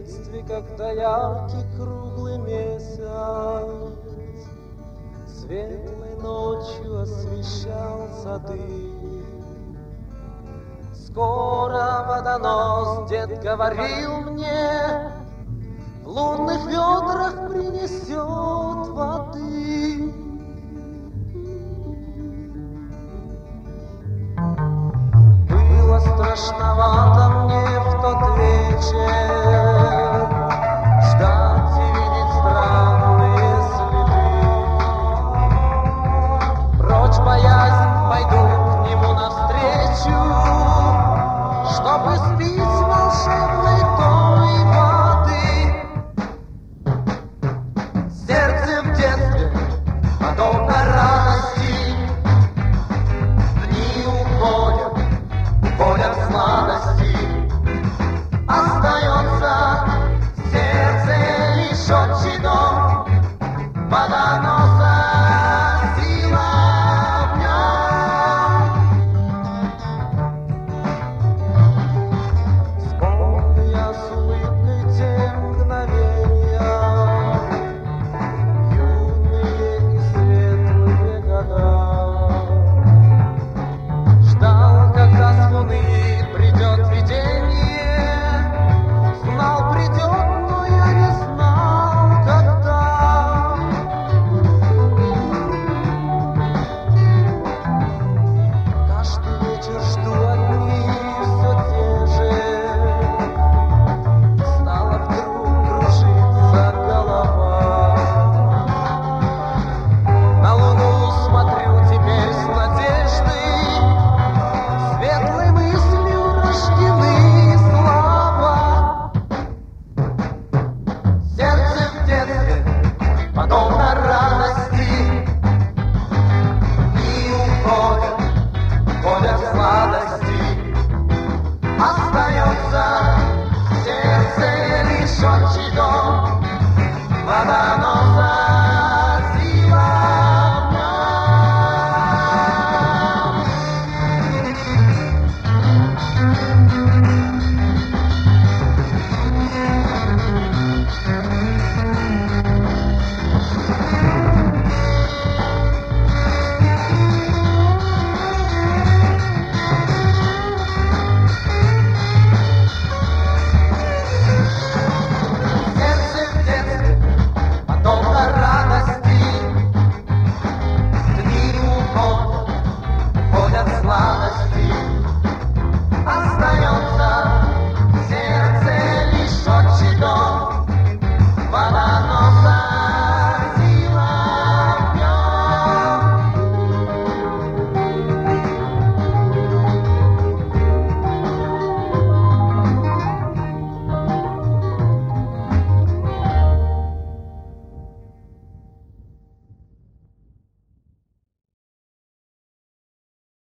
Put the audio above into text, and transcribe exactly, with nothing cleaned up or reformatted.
детстве, когда яркий круглый месяц светлой ночью освещал сады. Скоро водонос, дед говорил мне, в лунных ведрах принесет воды. Было страшновато мне в тот вечер ждать и видеть странные следы. Прочь боязнь, пойду к нему навстречу, чтобы спить волшебной той воды. Сердце в детстве подобно радости, дни уходят, уходят сладости. Остается в сердце лишь отчий дом, водоноса сила в нем. Вспомню я с улыбкой те мгновения, юные и светлые года. Ждал, когда с луны придет видение, знал, придет, но я не знал, когда. Каждый вечер жду одни все те же. Стала вдруг кружиться голова. На луну смотрю теперь с надеждой, светлой мыслью рождены слова. Сердце в детстве подобно радости, дни уходят, уходят сладости. Остается в сердце лишь отчий дом.